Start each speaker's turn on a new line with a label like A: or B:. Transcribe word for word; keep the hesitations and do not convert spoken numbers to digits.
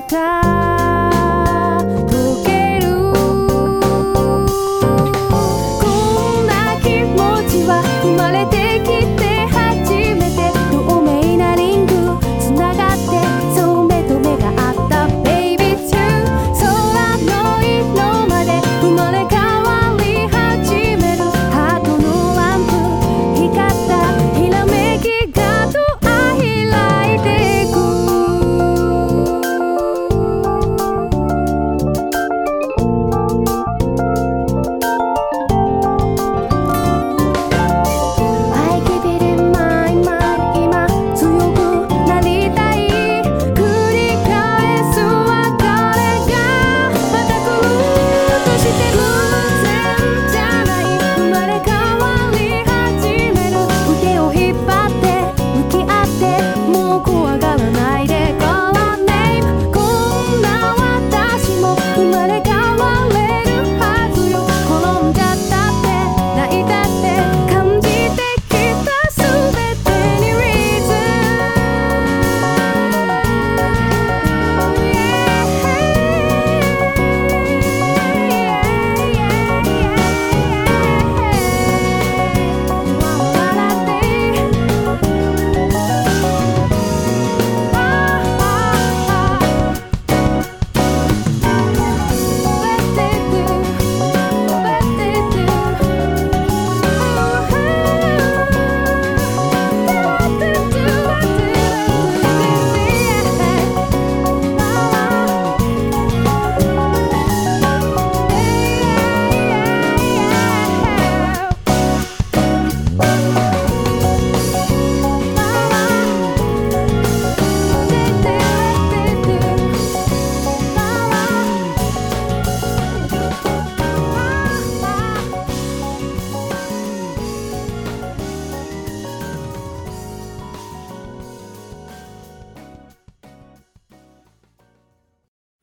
A: か溶けるこんな気持ちは生まれてきて初めて透明なリングつながってそう目と目があった Baby to 空の色まで生まれ変わり始めるハートのランプ光ったひらめきがドア開いてくI keep it in my mind 今強くなりたい繰り返す別れがまた来るとして偶然じゃない生まれ変わり始める腕を引っ張って向き合ってもう怖がらないで Call our name こんな私も生まれ変われるはずよ転んじゃったって泣いたって感じてきたすべてに Reason Yeah.